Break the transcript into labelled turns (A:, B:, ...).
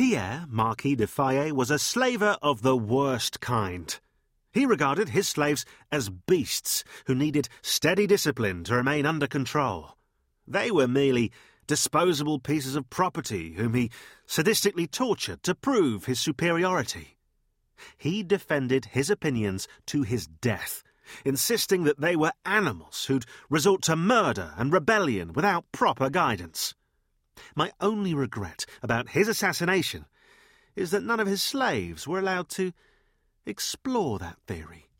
A: Pierre, Marquis de Fayet, was a slaver of the worst kind. He regarded his slaves as beasts who needed steady discipline to remain under control. They were merely disposable pieces of property whom he sadistically tortured to prove his superiority. He defended his opinions to his death, insisting that they were animals who'd resort to murder and rebellion without proper guidance. My only regret about his assassination is that none of his slaves were allowed to explore that theory.